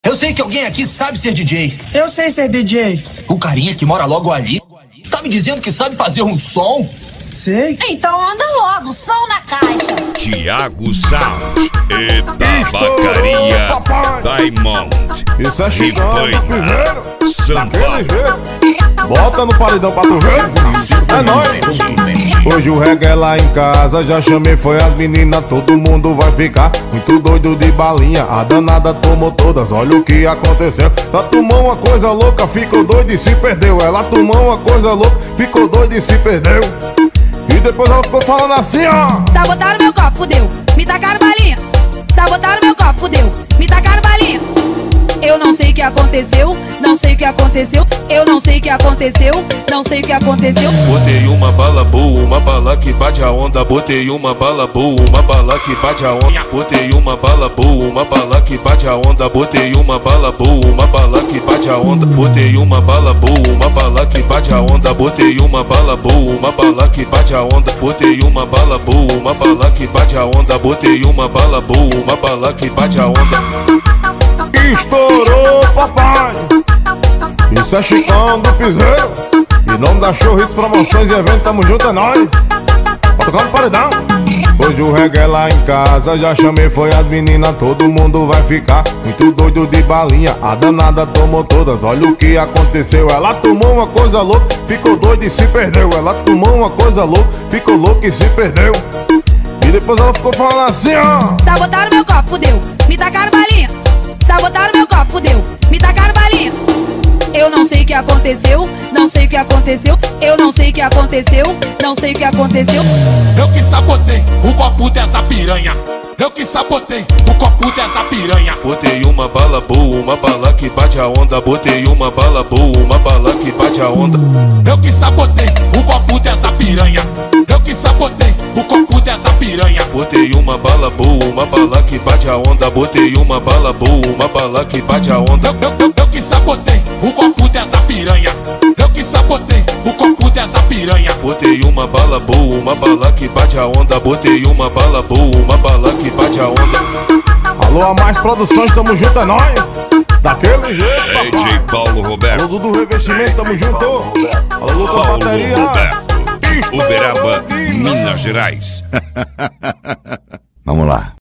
Eu sei que alguém aqui sabe ser DJ. Eu sei ser DJ. O carinha que mora logo ali tá me dizendo que sabe fazer um som? Sei. Então anda logo, som na caixa. Tiago Sound e Tabacaria Diamond. Isso é Chicão, Ribanha, São Paulo. Bota no paredão pra tu ver. É nóis. Hoje o reggae lá em casa, já chamei, foi as meninas. Todo mundo vai ficar muito doido de balinha. A danada tomou todas, olha o que aconteceu. Ela tomou uma coisa louca, ficou doida e se perdeu. Ela tomou uma coisa louca, ficou doida e se perdeu. E depois ela ficou falando assim, ó: sabotaram meu copo, fudeu, me tacaram balinha. Sabotaram meu copo, fudeu, me tacaram balinha. Eu não sei o que aconteceu, não sei o que aconteceu. Eu não sei o que aconteceu, não sei o que aconteceu. Botei uma bala boa, uma bala que bate a onda. Botei uma bala boa, uma bala que bate a onda. Botei uma bala boa, uma bala que bate a onda. Botei uma bala boa, uma bala que bate a onda. Botei uma bala boa, uma bala que bate a onda. Botei uma bala boa, uma bala que bate a onda. Botei uma bala boa, uma bala que bate a onda. Botei uma bala boa, uma bala que bate a onda. estourou, papai. Isso é Chicão do Piseiro. Em nome da Show Hits Promoções e Eventos, tamo junto, é nóis. Tá tocando paredão. Hoje o reggae lá em casa, já chamei, foi as meninas. Todo mundo vai ficar muito doido de balinha. A danada tomou todas, olha o que aconteceu. Ela tomou uma coisa louca, ficou doida e se perdeu. Ela tomou uma coisa louca, ficou louca e se perdeu. E depois ela ficou falando assim, ó: sabotaram meu copo, fudeu, me tacaram balinha. Sabotaram meu copo, fudeu, me tacaram balinha. Eu não sei o que aconteceu, não sei o que aconteceu. Eu não sei o que aconteceu, não sei o que aconteceu. Eu que sabotei o copo dessa piranha. Eu que sabotei o copo dessa piranha. Botei uma bala boa, uma bala que bate a onda. Botei uma bala boa, uma bala que bate a onda. Eu que sabotei o copo dessa piranha. Eu que sabotei o copo dessa piranha. Botei uma bala boa, uma bala que bate a onda. Botei uma bala boa, uma bala que bate a onda. Eu que sabotei o copo dessa piranha. Eu que sabotei o copo dessa piranha. Botei uma bala boa, uma bala que bate a onda. Botei uma bala boa, uma bala que bate a onda. Alô, a Mais Produções, tamo junto, é nóis. Daquele jeito, papai. DJ Paulo Roberto. Alô, Dudu Revestimento, tamo junto. Alô, Luca Paulo Bateria. Roberto. Uberaba, Minas Gerais. Vamos lá.